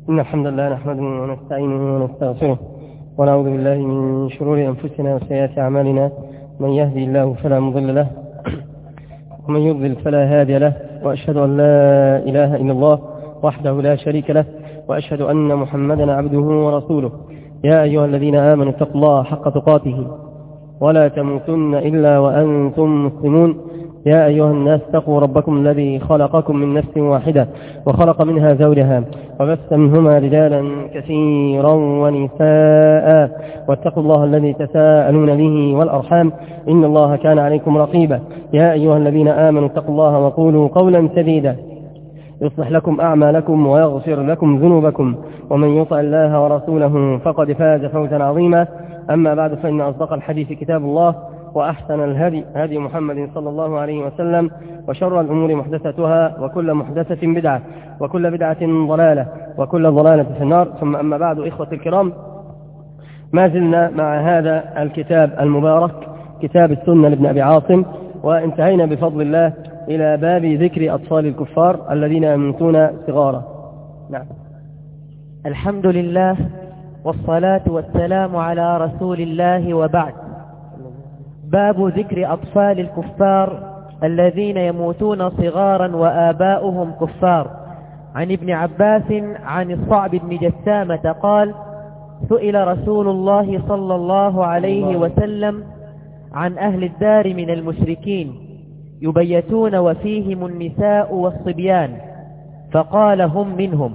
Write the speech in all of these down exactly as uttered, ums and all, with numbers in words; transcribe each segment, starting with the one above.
إن الحمد لله نحمده ونستعينه ونستغفره ونعوذ بالله من شرور أنفسنا وسيئات أعمالنا. من يهدي الله فلا مضل له ومن يضلل فلا هادي له، وأشهد أن لا إله إلا الله وحده لا شريك له، وأشهد أن محمدا عبده ورسوله. يا أيها الذين آمنوا اتقوا الله حق تقاته ولا تموتن إلا وأنتم مسلمون. يا أيها الناس اتقوا ربكم الذي خلقكم من نفس واحدة وخلق منها زوجها وبث منهما رجالا كثيرا ونساء، واتقوا الله الذي تساءلون به والأرحام إن الله كان عليكم رقيبا. يا أيها الذين آمنوا اتقوا الله وقولوا قولا سديدا يصلح لكم أعمالكم ويغفر لكم ذنوبكم، ومن يطع الله ورسوله فقد فاز فوزا عظيما. أما بعد، فإن أصدق الحديث كتاب الله، وأحسن الهدي هدي محمد صلى الله عليه وسلم، وشر الأمور محدثتها، وكل محدثة بدعة، وكل بدعة ضلالة، وكل ضلالة في النار. ثم أما بعد، إخوة الكرام، ما زلنا مع هذا الكتاب المبارك كتاب السنة لابن أبي عاصم، وانتهينا بفضل الله إلى باب ذكر أطفال الكفار الذين يموتون صغارا. نعم. الحمد لله والصلاة والسلام على رسول الله، وبعد. باب ذكر أطفال الكفار الذين يموتون صغارا وآباؤهم كفار. عن ابن عباس عن الصعب بن جسامة قال: سئل رسول الله صلى الله عليه وسلم عن أهل الدار من المشركين يبيتون وفيهم النساء والصبيان، فقال: هم منهم.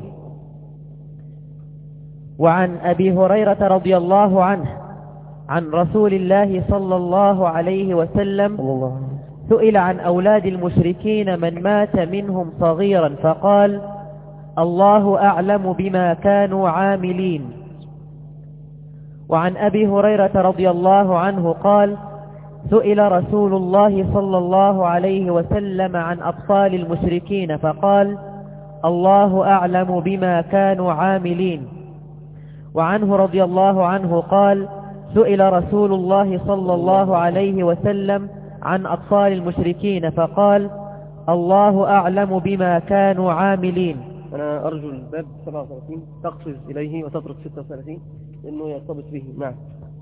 وعن أبي هريرة رضي الله عنه عن رسول الله صلى الله عليه وسلم سئل عن أولاد المشركين من مات منهم صغيرا، فقال: الله أعلم بما كانوا عاملين. وعن أبي هريرة رضي الله عنه قال: سئل رسول الله صلى الله عليه وسلم عن أطفال المشركين، فقال: الله أعلم بما كانوا عاملين. وعنه رضي الله عنه قال: سئل رسول الله صلى الله عليه وسلم عن أطفال المشركين، فقال: الله أعلم بما كانوا عاملين. أنا أرجو الباب سبعة وثلاثين تقفز إليه وتترك ستة وثلاثين لأنه يرتبط به. نعم.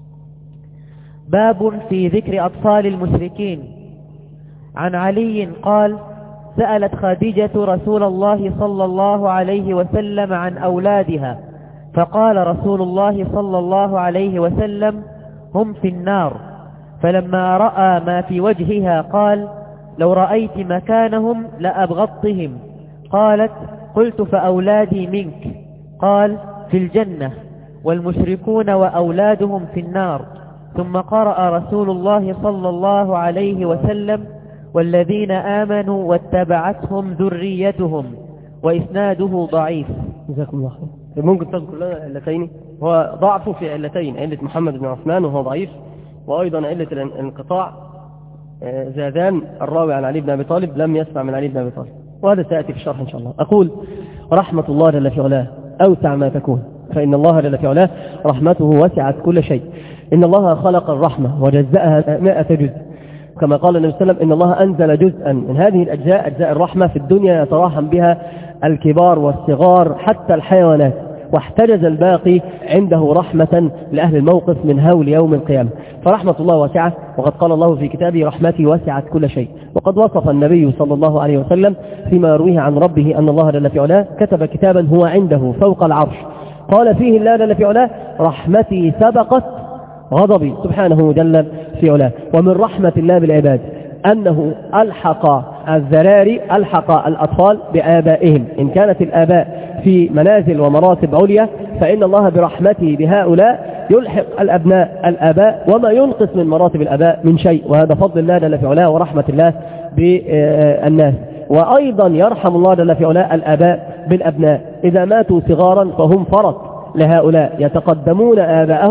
باب في ذكر أطفال المشركين. عن علي قال: سألت خديجة رسول الله صلى الله عليه وسلم عن أولادها، فقال رسول الله صلى الله عليه وسلم: هم في النار. فلما رأى ما في وجهها قال: لو رأيت مكانهم لأبغضتهم. قالت: قلت: فأولادي منك؟ قال: في الجنة، والمشركون وأولادهم في النار. ثم قرأ رسول الله صلى الله عليه وسلم: والذين آمنوا واتبعتهم ذريتهم، وإسناده ضعيف. جزاكم الله خير. ممكن تذكر لنا علتين؟ هو ضعفه في علتين: علة محمد بن عثمان وهو ضعيف، وأيضا علة الانقطاع زادان الراوي عن علي بن أبي طالب لم يسمع من علي بن أبي طالب، وهذا سيأتي في الشرح إن شاء الله. أقول: رحمة الله جل في علاه أوسع ما تكون، فإن الله جل في علاه رحمته وسعت كل شيء. إن الله خلق الرحمة وجزأها مائة جزء، كما قال النبي صلى الله عليه وسلم: إن الله أنزل جزءا من هذه الأجزاء، أجزاء الرحمة في الدنيا يتراحم بها الكبار والصغار حتى الحيوانات، واحتجز الباقي عنده رحمة لأهل الموقف من هول يوم القيامة. فرحمة الله واسعة، وقد قال الله في كتابه: رحمتي وسعت كل شيء. وقد وصف النبي صلى الله عليه وسلم فيما يرويه عن ربه أن الله جل في علاه كتب كتابا هو عنده فوق العرش، قال فيه الله جل في علاه: رحمتي سبقت غضبي، سبحانه جل في علاه. ومن رحمة الله بالعباد أنه ألحق الذراري، ألحق الأطفال بآبائهم. إن كانت الآباء في منازل ومراتب عليا، فإن الله برحمته بهؤلاء يلحق الأبناء الآباء، وما ينقص من مراتب الآباء من شيء، وهذا فضل الله جل في علاه ورحمة الله بالناس. وأيضا يرحم الله جل في علاه الآباء بالأبناء، إذا ماتوا صغارا فهم فرط لهؤلاء، يتقدمون آباءهم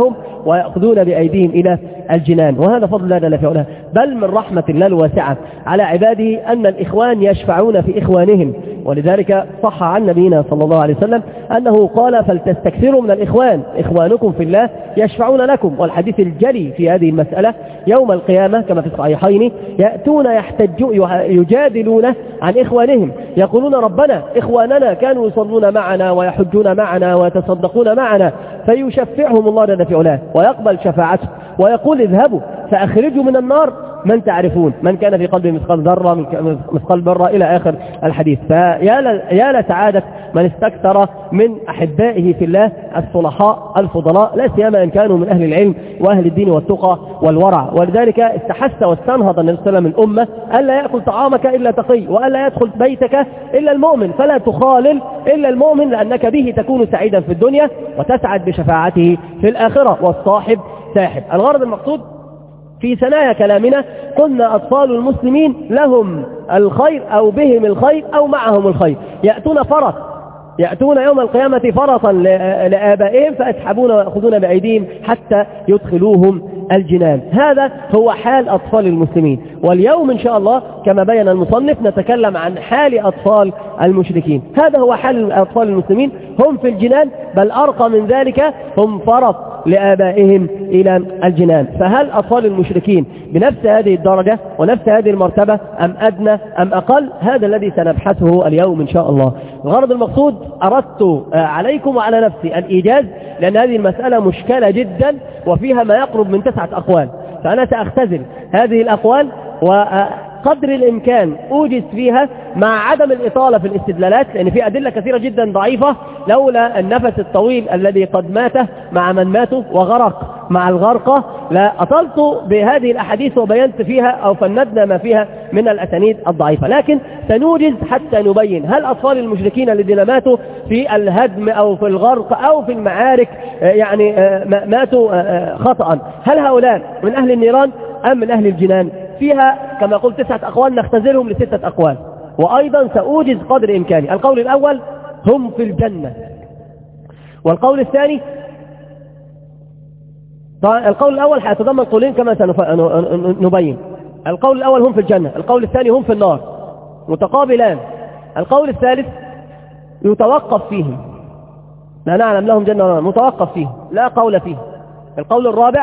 ويأخذون بأيديهم إلى الجنان، وهذا فضل لا جل في علاه. بل من رحمة الله الواسعة على عباده أن الإخوان يشفعون في إخوانهم، ولذلك صح عن نبينا صلى الله عليه وسلم أنه قال فلتستكثروا من الإخوان، إخوانكم في الله يشفعون لكم. والحديث الجلي في هذه المسألة يوم القيامة كما في الصحيحين يأتون يحتجون يجادلون عن إخوانهم، يقولون ربنا إخواننا كانوا يصلون معنا ويحجون معنا ويتصدقون معنا، فيشفعهم الله جل في علاه ويقبل شفاعته ويقول اذهبوا فأخرجوا من النار من تعرفون، من كان في قلبه مثقال ذرة مثقال ذرة إلى آخر الحديث. فيا لسعادة من استكثر من أحبائه في الله الصلحاء الفضلاء، لا سيما إن كانوا من أهل العلم وأهل الدين والتقى والورع. ولذلك استحث واستنهض النبي صلى الله عليه وسلم الأمة ألا يأكل طعامك إلا تقي، وألا يدخل بيتك إلا المؤمن، فلا تخالل إلا المؤمن، لأنك به تكون سعيدا في الدنيا وتسعد بشفاعته في الآخرة، والصاحب ساحب. الغرض المقصود في ثنايا كلامنا قلنا أطفال المسلمين لهم الخير أو بهم الخير أو معهم الخير، يأتون فرط، يأتون يوم القيامة فرطا لآبائهم فأسحبون ويأخذون بأيديهم حتى يدخلوهم الجنان. هذا هو حال أطفال المسلمين. واليوم إن شاء الله كما بين المصنف نتكلم عن حال أطفال المشركين. هذا هو حال أطفال المسلمين، هم في الجنان، بل أرقى من ذلك هم فرط لآبائهم إلى الجنان. فهل أطفال المشركين بنفس هذه الدرجة ونفس هذه المرتبة أم أدنى أم أقل؟ هذا الذي سنبحثه اليوم إن شاء الله. الغرض المقصود أردت عليكم وعلى نفسي الإيجاز، لأن هذه المسألة مشكلة جدا وفيها ما يقرب من تسعة أقوال، فأنا سأختزل هذه الأقوال وقدر الإمكان أوجز فيها مع عدم الإطالة في الاستدلالات، لأن في أدلة كثيرة جدا ضعيفة لولا النفس الطويل الذي قد مات مع من ماتوا وغرق مع الغرقة لا أطلت بهذه الأحاديث وبينت فيها أو فندنا ما فيها من الأسانيد الضعيفة. لكن سنوجز حتى نبين هل أطفال المشركين الذين ماتوا في الهدم أو في الغرق أو في المعارك يعني ماتوا خطأ، هل هؤلاء من أهل النيران أم من أهل الجنان؟ فيها كما قلت تسعة أقوال نختزلهم لستة أقوال، وأيضا سأوجز قدر إمكاني. القول الأول هم في الجنة، والقول الثاني القول الأول هيتضمن قولين كما سنبين. القول الأول هم في الجنة، القول الثاني هم في النار، متقابلان. القول الثالث يتوقف فيهم، لا نعلم لهم جنة ونار، متوقف فيه لا قول فيه. القول الرابع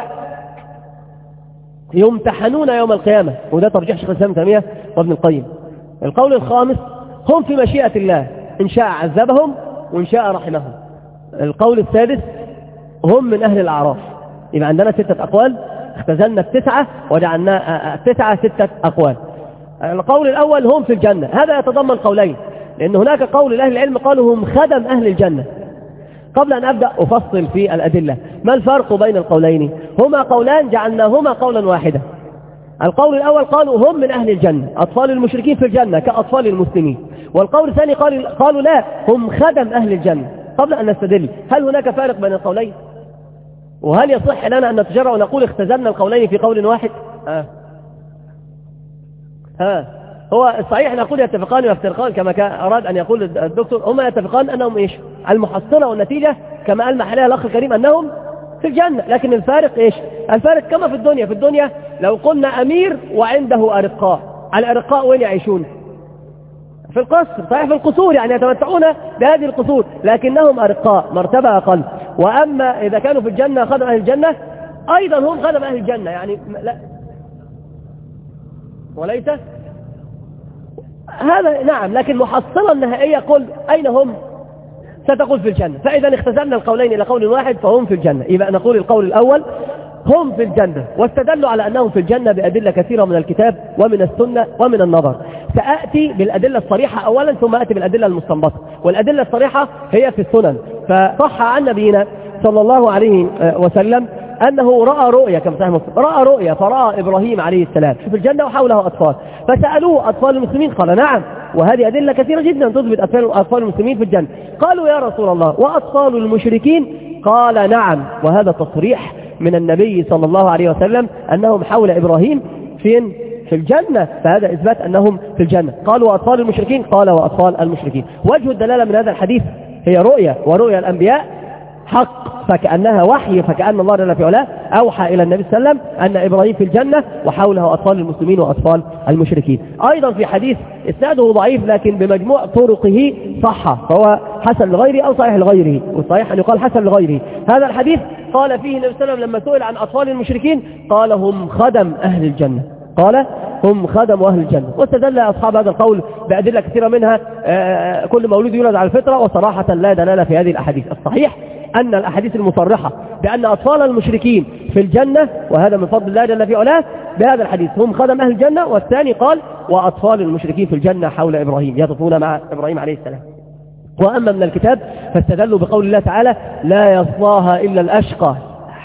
يمتحنون يوم القيامة، وده ترجيح شيخ الإسلام ابن تيمية وابن القيم. القول الخامس هم في مشيئة الله، إن شاء عذبهم وإن شاء رحمهم. القول السادس هم من أهل الأعراف. يبقى عندنا ستة أقوال، اختزلنا التسعة وجعلنا التسعة ستة أقوال. القول الأول هم في الجنة، هذا يتضمن قولين، لأن هناك قول لأهل العلم قالوا هم خدم أهل الجنة. قبل أن أبدأ أفصل في الأدلة ما الفرق بين القولين؟ هما قولان جعلناهما قولا واحدا. القول الأول قالوا هم من أهل الجنة، أطفال المشركين في الجنة كأطفال المسلمين. والقول الثاني قالوا لا، هم خدم أهل الجنة. قبل أن نستدل هل هناك فارق بين القولين؟ وهل يصح لنا أن نتجرأ ونقول اختزلنا القولين في قول واحد؟ آه. ها هو الصحيح نقول يتفقان ويفترقان كما كان أراد أن يقول الدكتور. هما يتفقان أنهم إيش؟ المحصلة والنتيجة كما قال محلها الأخ الكريم أنهم في الجنة. لكن الفارق إيش؟ الفارق كما في الدنيا. في الدنيا لو قلنا أمير وعنده أرقاء، الأرقاء وين يعيشون؟ في القصر، صحيح في القصور، يعني يتمتعون بهذه القصور، لكنهم أرقاء مرتبة أقل. وأما إذا كانوا في الجنة خدم أهل الجنة أيضا هم خدم أهل الجنة، يعني لا وليس هذا نعم. لكن محصلة النهائية قل أين هم؟ ستقول في الجنة. فإذا اختزلنا القولين إلى قول واحد فهم في الجنة. يبقى نقول القول الأول هم في الجنة، واستدلوا على أنهم في الجنة بأدلة كثيرة من الكتاب ومن السنة ومن النظر. سأأتي بالأدلة الصريحة أولا ثم أتي بالأدلة المستنبطة. والأدلة الصريحة هي في السنن. فصح عن نبينا صلى الله عليه وسلم أنه رأى رؤيا كما صحيح مسلم، رأى رؤيا فرأى إبراهيم عليه السلام في الجنة وحوله أطفال، فسألوه أطفال المسلمين قال نعم. وهذه أدلة كثيرة جدا تثبت أطفال المسلمين في الجنة. قالوا يا رسول الله وأطفال المشركين؟ قال نعم. وهذا تصريح من النبي صلى الله عليه وسلم أنهم حول إبراهيم فين؟ في الجنة. فهذا إثبات أنهم في الجنة. قالوا وأطفال المشركين؟ قال وأطفال المشركين. وجه الدلالة من هذا الحديث هي رؤيا، ورؤيا الأنبياء حق. فكأنها وحي، فكأن الله جل في علاه أوحى إلى النبي صلى الله عليه وسلم أن إبراهيم في الجنة وحوله أطفال المسلمين وأطفال المشركين. أيضا في حديث إسناده ضعيف لكن بمجموع طرقه صح، فهو حسن لغيره أو صحيح لغيره، والصحيح أن يقال حسن لغيره. هذا الحديث قال فيه النبي صلى الله عليه وسلم لما سئل عن أطفال المشركين قال هم خدم أهل الجنة، قال هم خدم أهل الجنة. واستدل أصحاب هذا القول بأدلة كثيرة منها كل مولود يولد على الفطرة، وصراحة لا دلالة في هذه الأحاديث. الصحيح أن الأحاديث المصرحة بأن أطفال المشركين في الجنة، وهذا من فضل الله جل في علاه، بهذا الحديث هم خدم أهل الجنة، والثاني قال وأطفال المشركين في الجنة حول إبراهيم يطوفون مع إبراهيم عليه السلام. وأما من الكتاب فاستدلوا بقول الله تعالى لا يصلاها إلا الأشقى.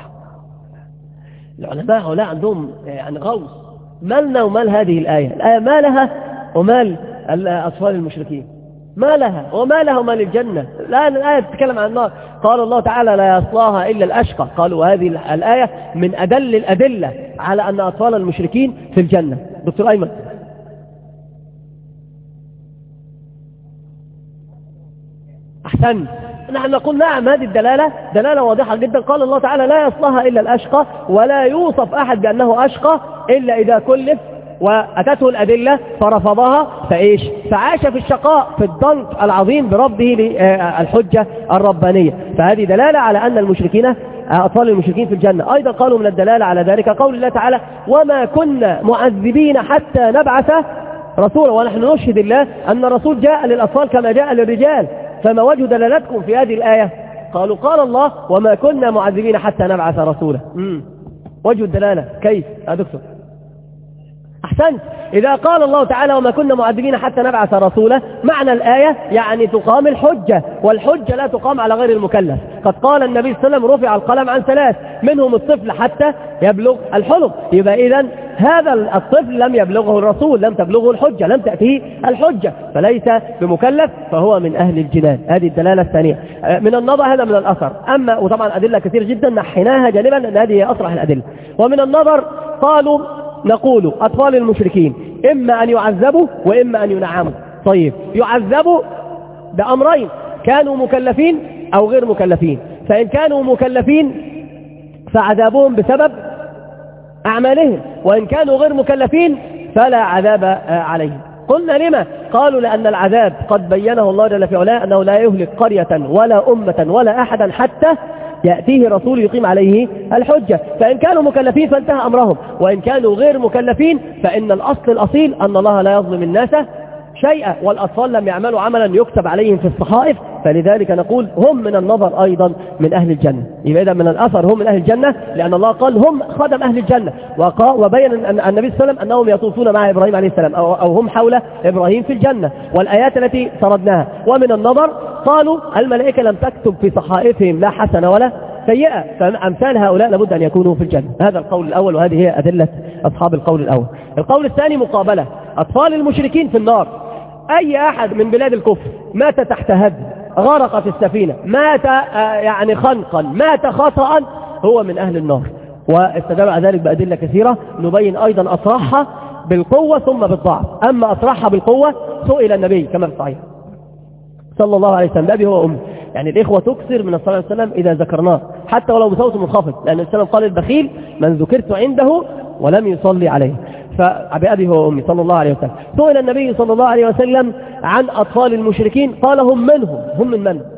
العلماء هؤلاء عندهم يعني غوص، مالنا ومال هذه الآية؟ الآية ما لها ومال أطفال المشركين، ما لها وما لها ومال الجنة. الآن الآية تتكلم عن النار، قال الله تعالى لا يصلاها إلا الأشقى. قالوا هذه الآية من أدل الأدلة على أن أطفال المشركين في الجنة. دكتور أيمن، أحسن، نحن نقول نعم هذه الدلالة دلالة واضحة جدا. قال الله تعالى لا يصلها إلا الأشقى، ولا يوصف أحد بأنه أشقى إلا إذا كلف وأتته الأدلة فرفضها فإيش فعاش في الشقاء في الضنك العظيم بربه للحجة الربانية. فهذه دلالة على أن المشركين أطفال المشركين في الجنة. أيضا قالوا من الدلالة على ذلك قول الله تعالى وما كنا معذبين حتى نبعث رسولا، ونحن نشهد الله أن الرسول جاء للأطفال كما جاء للرجال. فما وجه دلالتكم في هذه الآية؟ قالوا قال الله وما كنا معذبين حتى نبعث رسولا. مم. وجه الدلالة كيف يا دكتور؟ أحسنت، إذا قال الله تعالى وما كنا معذبين حتى نبعث رسولا، معنى الآية يعني تقام الحجة، والحجة لا تقام على غير المكلف. قد قال النبي صلى الله عليه وسلم رفع القلم عن ثلاث، منهم الطفل حتى يبلغ الحلم. يبقى إذن هذا الطفل لم يبلغه الرسول، لم تبلغه الحجة، لم تأتيه الحجة، فليس بمكلف، فهو من أهل الجنان. هذه الدلالة الثانية من النظر، هذا من الأثر. أما وطبعا أدلة كثير جدا نحيناها جانبا لأن هذه هي أصرح الأدلة. ومن النظر قالوا نقول أطفال المشركين إما أن يعذبوا وإما أن ينعموا. طيب يعذبوا بأمرين، كانوا مكلفين أو غير مكلفين. فإن كانوا مكلفين فعذابهم بسبب أعمالهم، وإن كانوا غير مكلفين فلا عذاب عليهم. قلنا لما؟ قالوا لأن العذاب قد بينه الله جل في علاه أنه لا يهلك قرية ولا أمة ولا أحدا حتى يأتيه رسول يقيم عليه الحجة. فإن كانوا مكلفين فانتهى أمرهم، وإن كانوا غير مكلفين فإن الأصل الأصيل أن الله لا يظلم الناس شيئا، والأطفال لم يعملوا عملا يكتب عليهم في الصحائف، فلذلك نقول هم من النظر أيضا من أهل الجنة. يبقى إذا من الأثر هم من أهل الجنة، لأن الله قال هم خدم أهل الجنة، وبين أن النبي صلى الله عليه وسلم أنهم يطوفون مع إبراهيم عليه السلام أو هم حول إبراهيم في الجنة، والآيات التي سردناها. ومن النظر قالوا الملائكة لم تكتب في صحائفهم لا حسنة ولا سيئة، فأمثال هؤلاء لابد أن يكونوا في الجنة. هذا القول الأول، وهذه هي أدلة أصحاب القول الأول. القول الثاني مقابلة أطفال المشركين في النار. أي أحد من بلاد الكفر مات تحت هدم، غرق في السفينة، مات يعني خنقا، مات خطأ، هو من أهل النار. واستدل على ذلك بأدلة كثيرة نبين أيضا أطرحها بالقوة ثم بالضعف. أما أطرحها بالقوة سئل النبي كما في الصحيح صلى الله عليه وسلم بأبي هو أمي، يعني الإخوة تكثر من الصلاة والسلام إذا ذكرناه حتى ولو بصوت منخفض، لأن السلام قال البخيل من ذكرت عنده ولم يصلي عليه. فبأبي هو أمي صلى الله عليه وسلم. سئل النبي صلى الله عليه وسلم عن أطفال المشركين قال هم منهم. هم من من؟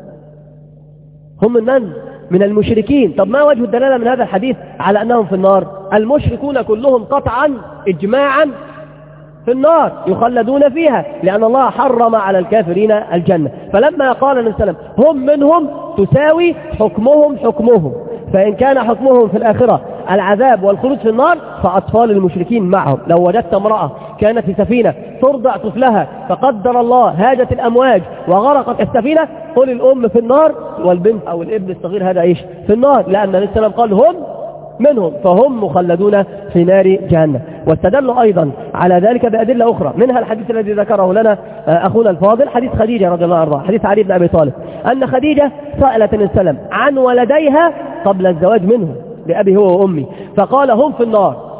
هم من من؟ من المشركين. طب ما وجه الدلالة من هذا الحديث على أنهم في النار؟ المشركون كلهم قطعا إجماعا في النار يخلدون فيها، لأن الله حرم على الكافرين الجنة. فلما قال النبي صلى الله عليه وسلم هم منهم تساوي حكمهم حكمهم، فإن كان حكمهم في الآخرة العذاب والخلود في النار فأطفال المشركين معهم. لو وجدت امرأة كانت في سفينة ترضع طفلها فقدر الله هاجت الأمواج وغرقت السفينة، قل الأم في النار والبنت أو الابن الصغير هذا إيش في النار، لأن النبي صلى الله عليه وسلم قال هم منهم، فهم مخلدون في نار جهنم. واستدلوا أيضا على ذلك بأدلة أخرى، منها الحديث الذي ذكره لنا أخونا الفاضل، حديث خديجة رضي الله عنها، حديث علي بن أبي طالب، أن خديجة سألت النبي صلى الله عليه وسلم عن ولديها قبل الزواج منه لأبي هو وأمي، فقال هم في النار.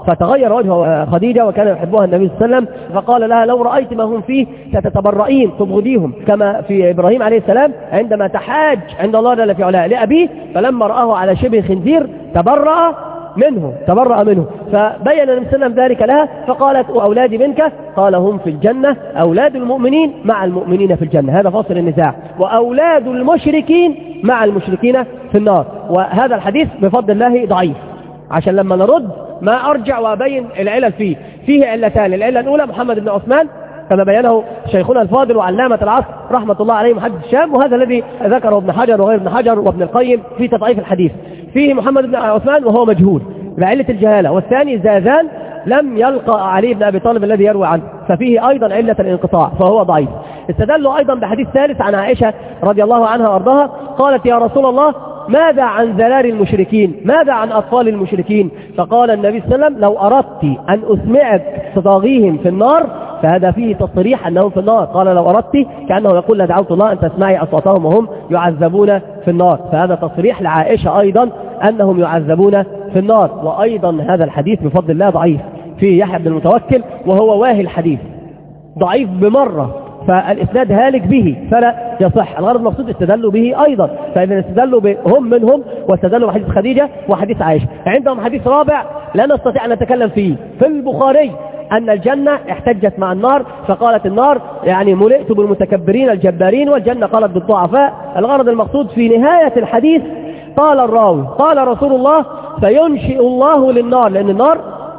فتغير وجه خديجة وكان يحبها النبي صلى الله عليه وسلم، فقال لها لو رأيت ما هم فيه ستتبرئين تبغضيهم، كما في إبراهيم عليه السلام عندما تحاج عند الله جل في علاه لأبيه فلما رآه على شبه خنزير تبرأ منه تبرأ منه فبين النبي صلى الله عليه وسلم ذلك لها، فقالت وأولادي منك؟ قال هم في الجنة، أولاد المؤمنين مع المؤمنين في الجنة، هذا فاصل النزاع، وأولاد المشركين مع المشركين في النار. وهذا الحديث بفضل الله ضعيف، عشان لما نرد ما أرجع وأبين العلل فيه. فيه علتان، العلة الأولى محمد بن عثمان كما بينه شيخنا الفاضل وعلامة العصر رحمة الله عليه محدث الشام، وهذا الذي ذكره ابن حجر وغير ابن حجر وابن القيم في تضعيف الحديث. فيه محمد بن عثمان وهو مجهول بعلة الجهالة، والثاني زازان لم يلقى علي بن أبي طالب الذي يروي عنه، ففيه أيضا علة الانقطاع فهو ضعيف. استدلوا أيضا بحديث ثالث عن عائشة رضي الله عنها وأرضاها قالت يا رسول الله ماذا عن ذلال المشركين، ماذا عن أطفال المشركين؟ فقال النبي صلى الله عليه وسلم لو أردت أن أسمعك صداغيهم في النار فهذا فيه تصريح أنهم في النار، قال لو أردت كأنه يقول لدعوت الله أن تسمعي أصواتهم وهم يعذبون في النار، فهذا تصريح لعائشة أيضا أنهم يعذبون في النار. وأيضا هذا الحديث بفضل الله ضعيف، في يحيى بن المتوكل وهو واهي الحديث ضعيف بمرة، فالإسناد هالك به فلا يصح. الغرض المقصود استدلوا به أيضا، فإذا استدلوا هم منهم واستدلوا بحديث خديجة وحديث عائشة. عندهم حديث رابع لا نستطيع أن نتكلم فيه في البخاري أن الجنة احتجت مع النار فقالت النار يعني ملئت بالمتكبرين الجبارين، والجنة قالت بالضعفاء. الغرض المقصود في نهاية الحديث قال الراوي قال رسول الله فينشئ الله للنار، لأن النار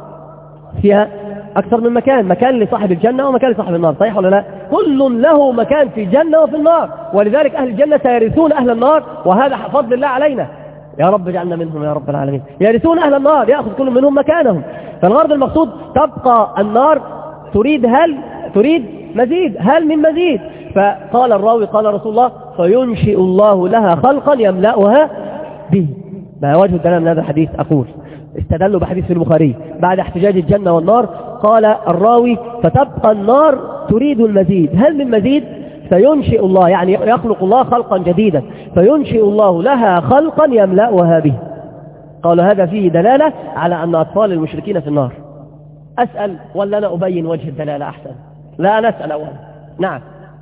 فيها أكثر من مكان، مكان لصاحب الجنة ومكان لصاحب النار، صحيح ولا لا؟ كل له مكان في الجنة وفي النار، ولذلك أهل الجنة سيرثون أهل النار، وهذا فضل الله علينا، يا رب اجعلنا منهم يا رب العالمين. يرثون أهل النار يأخذ كل منهم مكانهم. فالغرض المقصود تبقى النار تريد هل تريد مزيد، هل من مزيد؟ فقال الراوي قال رسول الله فينشئ الله لها خلقا يملأها به. ما وجه الدلالة من هذا الحديث؟ أقول استدلوا بحديث في البخاري بعد احتجاج الجنة والنار، قال الراوي فتبقى النار تريد المزيد، هل من مزيد؟ فينشئ الله يعني يخلق الله خلقا جديدا، فينشئ الله لها خلقا يملأها به. قالوا هذا فيه دلالة على أن أطفال المشركين في النار. أسأل ولا أنا أبين وجه الدلالة أحسن؟ لا أنا أسأل أولا. نعم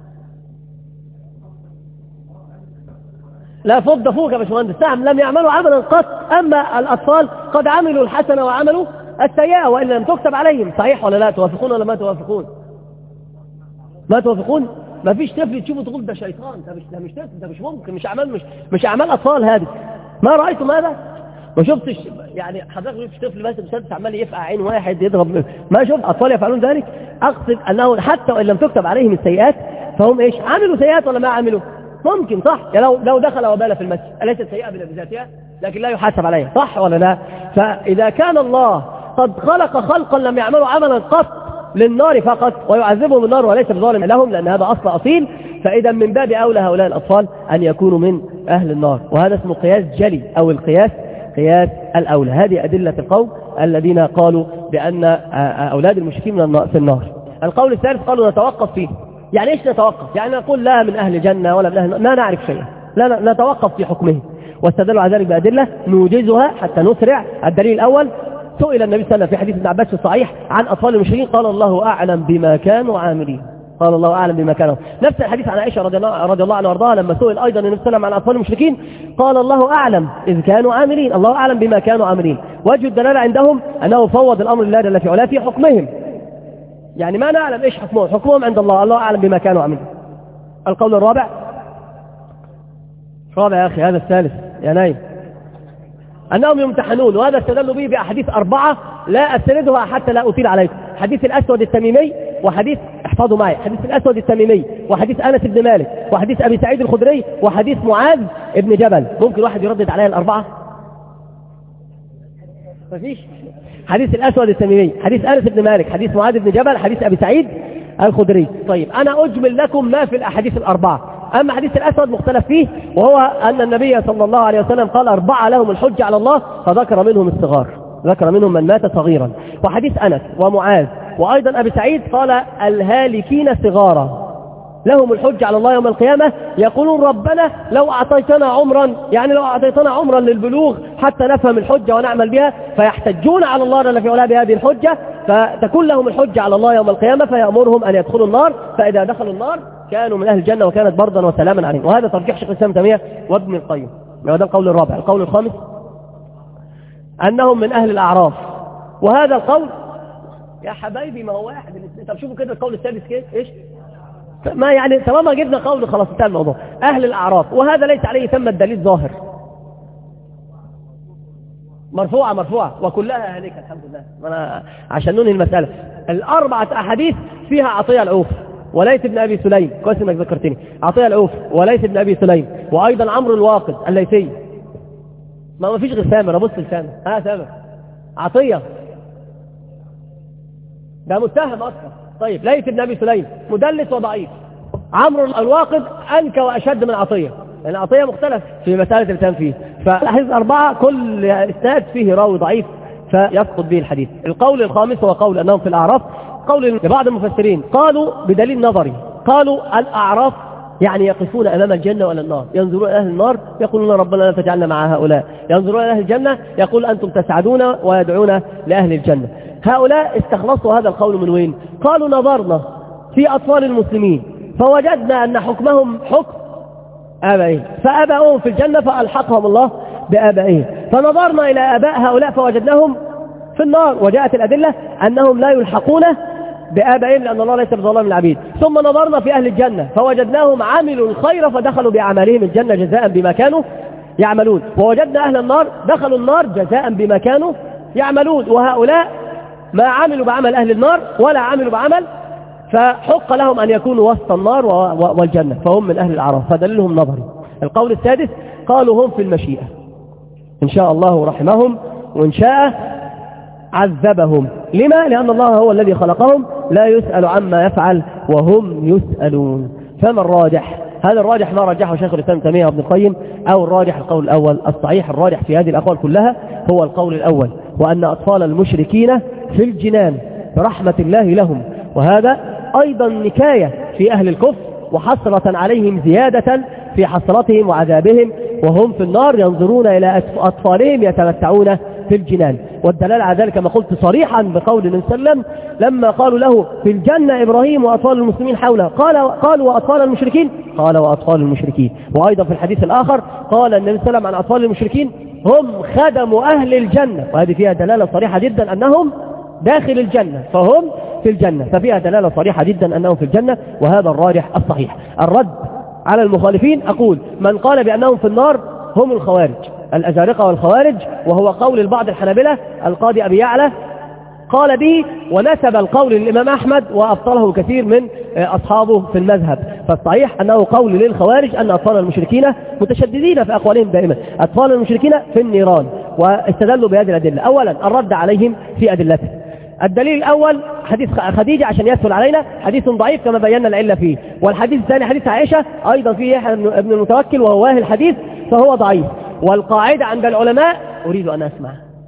لا فض فوق يا باشمهندس، نعم لم يعملوا عملا قط، أما الأطفال قد عملوا الحسنة وعملوا السيئة وإن لم تكتب عليهم، صحيح ولا لا؟ توافقون ولا ما توافقون؟ ما توافقون؟ ما فيش طفل تشوفه تقول ده شيطان، ده مش ده مش طفل، ده مش ممكن، مش أعمال مش مش أعمال أطفال هذه. ما رأيتم هذا؟ ما شفتش يعني حضرتك مش طفل بس مسدس عمال يفقع عين واحد يضرب، ما شفت أطفال يفعلون ذلك؟ أقصد أنه حتى وإن لم تكتب عليهم السيئات فهم إيش؟ عملوا سيئات ولا ما عملوا؟ ممكن صح، يعني لو لو دخل وبال في المسجد أليست سيئة بذاتها لكن لا يحاسب عليها، صح ولا لا؟ فإذا كان الله قد خلق خلقا لم يعملوا عملا قط للنار فقط ويعذبهم النار وليس بظالم لهم، لأن هذا أصل أصيل، فإذا من باب أولى هؤلاء الأطفال أن يكونوا من أهل النار، وهذا اسمه قياس جلي أو القياس قياس الأولى. هذه أدلة القوم الذين قالوا بأن أولاد المشركين من في النار. القول الثالث قالوا نتوقف فيه. يعني إيش نتوقف؟ يعني نقول لا من أهل الجنة ولا من أهل، ما نعرف شيئا، لا نتوقف في حكمه. واستدلوا على ذلك بأدلة نوجزها حتى نسرع. الدليل الأول سئل النبي صلى الله عليه وسلم في حديث ابن عباس الصحيح عن أطفال المشركين قال الله أعلم بما كانوا عاملين، قال الله أعلم بما كانوا. نفس الحديث عن عائشة رضي الله, رضي الله عنها وارضاها لما سئل أيضا النبي صلى الله عليه وسلم عن أطفال المشركين قال الله أعلم إذ كانوا عاملين، الله أعلم بما كانوا عاملين. وجه الدلالة عندهم أنه فوض الأمر لله جل في علاه في حكمهم، يعني ما نعلم إيش حكمهم، حكمهم عند الله، الله أعلم بما كانوا عاملين. القول الرابع رابع يا أخي هذا الثالث يا نايم أنهم يمتحنون، وهذا استدلوا به بأحاديث أربعة لا أستندها حتى لا أطيل عليكم. حديث الأسود التميمي، وحديث احفظوا معي حديث الأسود التميمي، وحديث أنس بن مالك، وحديث أبي سعيد الخدري، وحديث معاذ بن جبل. ممكن واحد يردد عليها الأربعة؟ مفيش. حديث الأسود التميمي، حديث أنس بن مالك، حديث معاذ بن جبل، حديث أبي سعيد الخدري. طيب أنا أجمل لكم ما في الأحاديث الأربعة. أما حديث الأسود مختلف فيه، وهو أن النبي صلى الله عليه وسلم قال أربعة لهم الحجة على الله فذكر منهم الصغار، ذكر منهم من مات صغيرا. وحديث أنس ومعاذ وأيضا أبي سعيد قال الهالكين صغارا، لهم الحجة على الله يوم القيامة، يقولون ربنا لو أعطيتنا عمرا، يعني لو أعطيتنا عمرا للبلوغ حتى نفهم الحجة ونعمل بها، فيحتجون على الله جل في علاه بهذه الحجة، فتكون لهم الحجة على الله يوم القيامة فيأمرهم أن يدخلوا النار، فإذا دخلوا النار كانوا من أهل الجنة وكانت بردا وسلاما عليهم. وهذا ترجيح شيخ الإسلام ابن تيمية وابن القيم. وهذا القول الرابع. القول الخامس أنهم من أهل الأعراف، وهذا القول يا حبايبي ما هو واحد الاثنين. طب شوفوا كده القول السادس كيف ايش ما يعني طالما جبنا قول خلاص انتهى الموضوع. أهل الأعراف، وهذا ليس عليه ثم الدليل ظاهر. مرفوعة مرفوعة وكلها هلكة الحمد لله. أنا عشان ننهي المسألة، الأربعة أحاديث فيها عطية العوف وليس ابن أبي سليم، كويس انك ذكرتني، عطية العوف وليس ابن أبي سليم، وأيضا عمرو الواقد الليثي. ما ما فيش غير سامر، أبص لسامر، ها سامر عطية ده متهم أصلا. طيب ليس ابن أبي سليم مدلس وضعيف، عمرو الواقد أنكى وأشد من عطية، لأن يعني عطية مختلف في مسألة الاتهام فيه. فالحديث أربعة كل إسناد فيه راوي ضعيف فيسقط به الحديث. القول الخامس هو قول أنهم في الأعراف. قول لبعض المفسرين قالوا بدليل نظري، قالوا الأعراف يعني يقفون أمام الجنة ولا النار، ينظرون أهل النار يقولون ربنا لا تجعلنا مع هؤلاء، ينظرون أهل الجنة يقول أنتم تسعدون ويدعون لأهل الجنة. هؤلاء استخلصوا هذا القول من وين؟ قالوا نظرنا في أطفال المسلمين فوجدنا أن حكمهم حكم آبائهم، فآباؤهم في الجنة فألحقهم الله بآبائهم، فنظرنا إلى آباء هؤلاء فوجدناهم في النار، وجاءت الأدلة أنهم لا يلحقون بآبائهم لأن الله ليس بظلام العبيد. ثم نظرنا في أهل الجنة فوجدناهم عملوا الخير فدخلوا بأعمالهم الجنة جزاء بما كانوا يعملون، ووجدنا أهل النار دخلوا النار جزاء بما كانوا يعملون، وهؤلاء ما عملوا بعمل أهل النار ولا عملوا بعمل، فحق لهم أن يكونوا وسط النار والجنة، فهم من أهل الأعراف، فدللهم نظري. القول السادس قالوا هم في المشيئة، إن شاء الله رحمهم وإن شاء عذبهم. لما؟ لأن الله هو الذي خلقهم لا يسأل عما يفعل وهم يسألون. فما الراجح؟ هذا الراجح ما رجحه شيخ الإسلام ابن تيمية وابن القيم، أو الراجح القول الأول. الصحيح الراجح في هذه الأقوال كلها هو القول الأول، وأن أطفال المشركين في الجنان برحمة الله لهم، وهذا أيضا نكاية في أهل الكفر وحسرة عليهم زيادة في حسرتهم وعذابهم، وهم في النار ينظرون إلى أطفالهم يتمتعون في الجنان. والدلالة على ذلك ما قلت صريحا بقول النبي صلى الله عليه وسلم لما قالوا له في الجنة إبراهيم وأطفال المسلمين حوله، قال قالوا وأطفال المشركين، قال وأطفال المشركين. وأيضا في الحديث الآخر قال النبي صلى الله عليه وسلم عن أطفال المشركين هم خدم أهل الجنة، وهذه فيها دلالة صريحة جدا أنهم داخل الجنة، فهم في الجنة، ففيها دلالة صريحة جدا أنهم في الجنة، وهذا الراجح الصحيح. الرد على المخالفين أقول من قال بأنهم في النار هم الخوارج، الأزارقة والخوارج، وهو قول البعض الحنابلة. القاضي أبي يعلى قال به ونسب القول للإمام أحمد وأبطله كثير من أصحابه في المذهب، فالصحيح أنه قول للخوارج أن أطفال المشركين متشددين في أقوالهم دائما، أطفال المشركين في النيران، واستدلوا بهذه الأدلة. أولا الرد عليهم في أدلته. الدليل الأول حديث خديجة عشان يسهل علينا، حديث ضعيف كما بينا العلة فيه، والحديث الثاني حديث عائشة أيضا فيه يحيى ابن المتوكل وهو واهي الحديث فهو ضعيف. والقاعدة عند العلماء أريد أن أسمع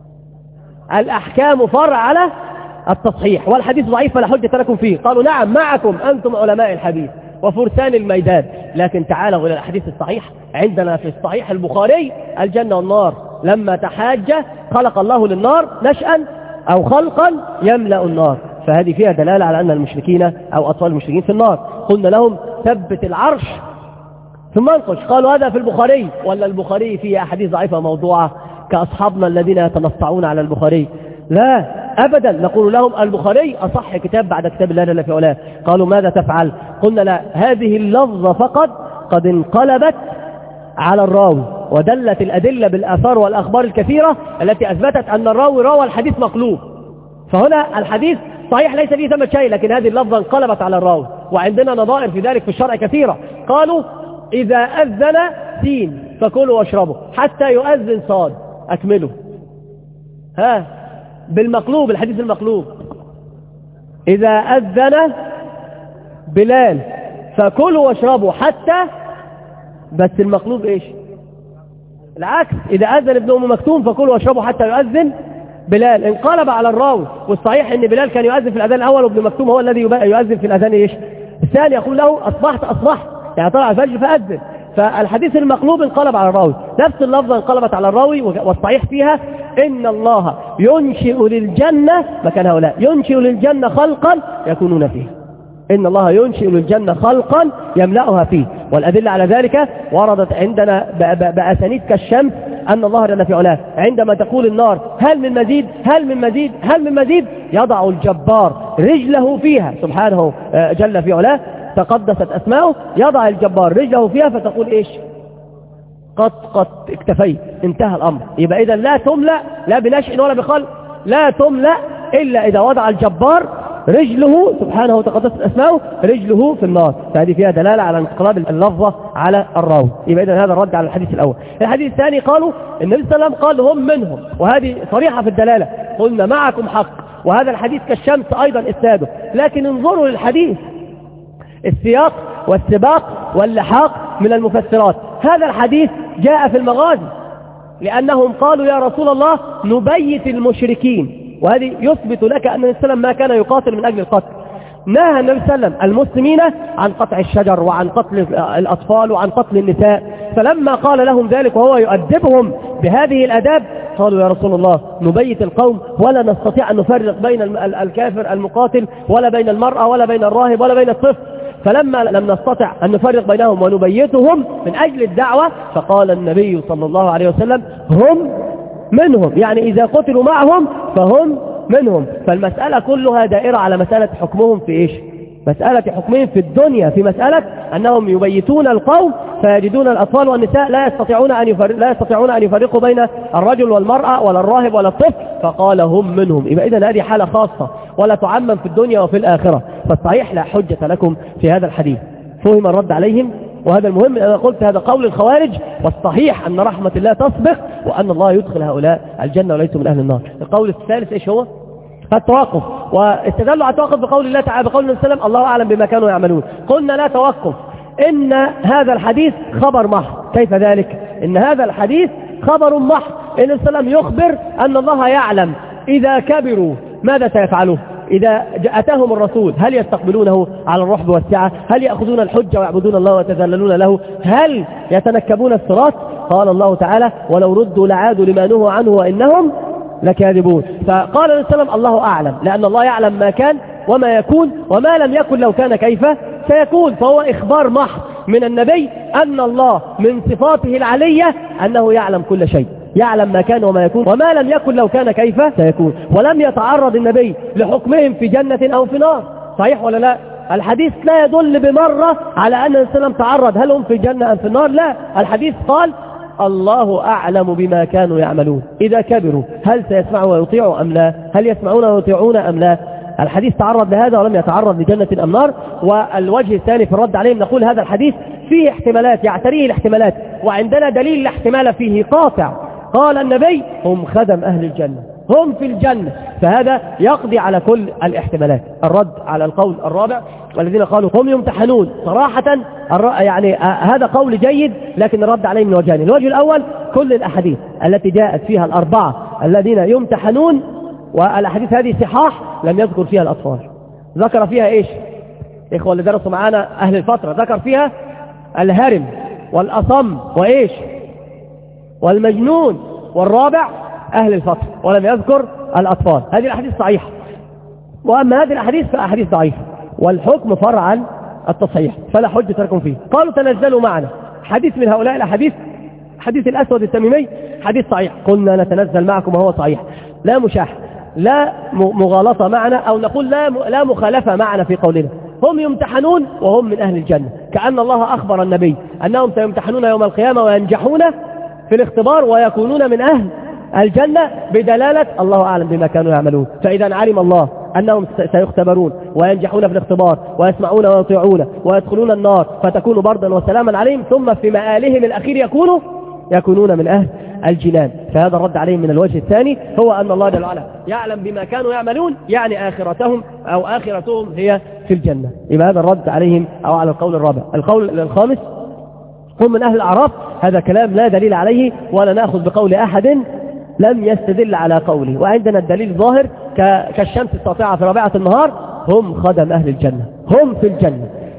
الأحكام فرع على التصحيح، والحديث ضعيف فلا حجة لكم فيه. قالوا نعم معكم أنتم علماء الحديث وفرسان الميدان، لكن تعالوا إلى الحديث الصحيح. عندنا في الصحيح البخاري الجنة والنار لما تحاج خلق الله للنار نشأ أو خلقا يملأ النار، فهذه فيها دلالة على أن المشركين أو أطفال المشركين في النار. قلنا لهم ثبت العرش ثم انقش، قالوا هذا في البخاري، ولا البخاري فيه أحاديث ضعيفة موضوعة كأصحابنا الذين يتنصعون على البخاري؟ لا أبدا، نقول لهم البخاري أصح كتاب بعد كتاب الله جل في علاه. قالوا ماذا تفعل؟ قلنا لا، هذه اللفظة فقط قد انقلبت على الراوي، ودلت الأدلة بالآثار والأخبار الكثيرة التي أثبتت أن الراوي روى الحديث مقلوب، فهنا الحديث صحيح ليس فيه ثمة شيء، لكن هذه اللفظة انقلبت على الراوي، وعندنا نظائر في ذلك في الشرع كثيرة. قالوا إذا أذن سين فكلوا واشربوا حتى يؤذن صاد، أكملوا ها بالمقلوب، الحديث المقلوب إذا أذن بلال فكلوا واشربوا حتى، بس المقلوب إيش؟ العكس، إذا أذن ابن أم مكتوم فكلوا واشربوا حتى يؤذن بلال، انقلب على الراوي. والصحيح ان بلال كان يؤذن في الأذان الأول وابن مكتوم هو الذي يؤذن في الأذان إيش؟ الثاني يقول له أصبحت أصبحت، يعني طلع الفجر فأذن. فالحديث المقلوب انقلب على الراوي، نفس اللفظة انقلبت على الراوي، والصحيح فيها إن الله ينشئ للجنة مكان هؤلاء، ينشئ للجنة خلقا يكونون فيه، إن الله ينشئ للجنة خلقا يملأها فيه. والأدلة على ذلك وردت عندنا بأسانيد كالشمس أن الله جل في علاه عندما تقول النار هل من مزيد هل من مزيد هل من مزيد، يضع الجبار رجله فيها سبحانه جل في علاه تقدست أسماؤه، يضع الجبار رجله فيها فتقول إيش؟ قد قد اكتفيت، انتهى الأمر. يبقى إذا لا تملأ لا بنشء ولا بخلق، لا تملأ إلا إذا وضع الجبار رجله سبحانه وتقدست أسماؤه رجله في النار. فهذه فيها دلالة على انقلاب اللفظة على الراوي. يبقى إذا هذا الرد على الحديث الأول. الحديث الثاني قالوا النبي صلى الله عليه وسلم قال هم منهم، وهذه صريحة في الدلالة، قلنا معكم حق، وهذا الحديث كالشمس أيضا إسناده. لكن انظروا للحديث، السياق والسباق واللحاق من المفسرات. هذا الحديث جاء في المغازي، لأنهم قالوا يا رسول الله نبيت المشركين، وهذه يثبت لك أن النبي صلى الله عليه وسلم ما كان يقاتل من أجل القتل. نهى النبي صلى الله عليه وسلم المسلمين عن قطع الشجر وعن قتل الأطفال وعن قتل النساء. فلما قال لهم ذلك وهو يؤدبهم بهذه الأداب قالوا يا رسول الله نبيت القوم ولا نستطيع أن نفرق بين الكافر المقاتل ولا بين المرأة ولا بين الراهب ولا بين الطفل. فلما لم نستطع أن نفرق بينهم ونبيتهم من أجل الدعوة فقال النبي صلى الله عليه وسلم هم منهم، يعني إذا قتلوا معهم فهم منهم. فالمسألة كلها دائرة على مسألة حكمهم في إيش؟ مسألة حكمهم في الدنيا، في مسألة أنهم يبيتون القوم فيجدون الأطفال والنساء لا يستطيعون أن يفرق لا يستطيعون أن يفرقوا بين الرجل والمرأة ولا الراهب ولا الطفل، فقال هم منهم. يبقى إذن هذه حالة خاصة ولا تعمم في الدنيا وفي الآخرة. فالصحيح لا حجة لكم في هذا الحديث. فهم الرد عليهم، وهذا المهم. أنا قلت هذا قول الخوارج، والصحيح أن رحمة الله تسبق وأن الله يدخل هؤلاء الجنة وليسوا من أهل النار. القول الثالث إيش هو؟ التوقف. واستدلوا على التوقف بقول الله تعالى بقول النبي صلى الله عليه وسلم الله أعلم بما كانوا يعملون. قلنا لا توقف، إن هذا الحديث خبر محض. كيف ذلك؟ إن هذا الحديث خبر محض. النبي صلى الله عليه وسلم يخبر أن الله يعلم إذا كبروا ماذا سيفعلوه، إذا أتاهم الرسول هل يستقبلونه على الرحب والسعة، هل يأخذون الحجة ويعبدون الله ويتذللون له، هل يتنكبون الصراط. قال الله تعالى ولو ردوا لعادوا لما نهوا عنه وإنهم لكاذبون. فقال النبي صلى الله عليه وسلم الله أعلم، لأن الله يعلم ما كان وما يكون، وما لم يكن لو كان كيف سيكون. فهو إخبار محض من النبي أن الله من صفاته العلية أنه يعلم كل شيء، يعلم ما كان وما يكون، وما لم يكن لو كان كيف سيكون. ولم يتعرض النبي لحكمهم في جنة أو في نار. صحيح ولا لا؟ الحديث لا يدل بمرة على أن النبي صلى الله عليه وسلم تعرض هل هم في الجنة أم في النار. لا، الحديث قال الله أعلم بما كانوا يعملون. إذا كبروا هل سيسمعوا ويطيعوا أم لا، هل يسمعون ويطيعون أم لا. الحديث تعرض لهذا ولم يتعرض لجنة أم نار. والوجه الثاني في الرد عليهم نقول هذا الحديث فيه احتمالات يعتريه الاحتمالات، وعندنا دليل الاحتمال فيه قاطع. قال النبي هم خدم أهل الجنة، هم في الجنة، فهذا يقضي على كل الاحتمالات. الرد على القول الرابع والذين قالوا هم يمتحنون، صراحة يعني هذا قول جيد، لكن الرد عليه من وجهين. الوجه الأول كل الأحاديث التي جاءت فيها الأربعة الذين يمتحنون، والأحاديث هذه صحاح لم يذكر فيها الأطفال. ذكر فيها إيش؟ إخوة اللي درسوا معانا أهل الفترة، ذكر فيها الهرم والأصم وإيش والمجنون، والرابع أهل الفترة، ولم يذكر الأطفال. هذه الأحاديث صحيحة، وأما هذه الأحاديث فأحاديث ضعيفة، والحكم فرع عن التصحيح فلا حجة لكم فيه. قالوا تنزلوا معنا. حديث من هؤلاء الأحاديث حديث الأسود التميمي حديث صحيح، قلنا نتنزل معكم وهو صحيح، لا مشاح، لا مغالطة معنا، أو نقول لا لا مخالفة معنا في قولنا. هم يمتحنون وهم من أهل الجنة، كأن الله أخبر النبي أنهم سيمتحنون يوم القيامة وينجحون في الاختبار ويكونون من أهل الجنة بدلالة الله أعلم بما كانوا يعملون. فإذا علم الله أنهم سيختبرون وينجحون في الاختبار ويسمعون ويطيعون ويدخلون النار فتكون بردا وسلاما عليهم، ثم في مآلهم الأخير يكونوا يكونون من أهل الجنان. فهذا الرد عليهم من الوجه الثاني هو أن الله جل وعلا يعلم بما كانوا يعملون، يعني آخرتهم أو آخرتهم هي في الجنة. يبقى هذا الرد عليهم أو على القول الرابع. القول الخامس هم من أهل الأعراف. هذا كلام لا دليل عليه، ولا نأخذ بقول أحد لم يستدل على قوله، وعندنا الدليل ظاهر، كالشمس الساطعة في رابعة النهار، هم خدم أهل الجنة، هم في الجنة.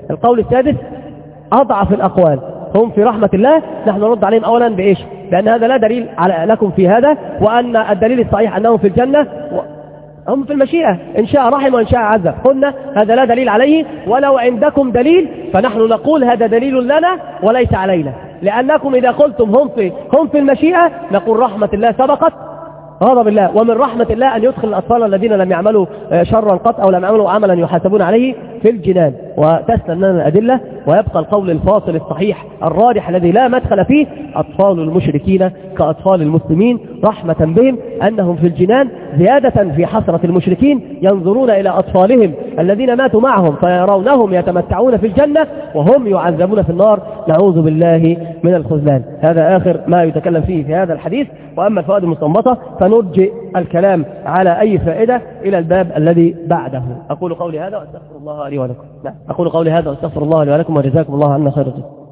القول السادس أضعف الأقوال، هم في رحمة الله، نحن نرد عليهم أولا بإيش؟ لأن هذا لا دليل على لكم في هذا، وأن الدليل الصحيح أنهم في الجنة هم في المشيئة، إن شاء رحم وإن شاء عذب. قلنا هذا لا دليل عليه، ولو عندكم دليل فنحن نقول هذا دليل لنا وليس علينا، لأنكم إذا قلتم هم في هم في المشيئة نقول رحمة الله سبقت غضب الله، ومن رحمة الله أن يدخل الأطفال الذين لم يعملوا شرا قط أو لم يعملوا عملا يحاسبون عليه في الجنان. وتسلم لنا الأدلة، ويبقى القول الفاصل الصحيح الراجح الذي لا مدخل فيه: أطفال المشركين كأطفال المسلمين رحمة بهم أنهم في الجنان، زيادة في حسرة المشركين ينظرون إلى أطفالهم الذين ماتوا معهم فيرونهم يتمتعون في الجنة وهم يعذبون في النار، نعوذ بالله من الخذلان. هذا آخر ما يتكلم فيه في هذا الحديث. وأما الفوائد المستنبطة فنرجئ الكلام على أي فائدة إلى الباب الذي بعده. أقول قولي هذا وأستغفر الله لي ولكم. أقول قولي هذا وأستغفر الله لي ولكم، وجزاكم الله عنا خير.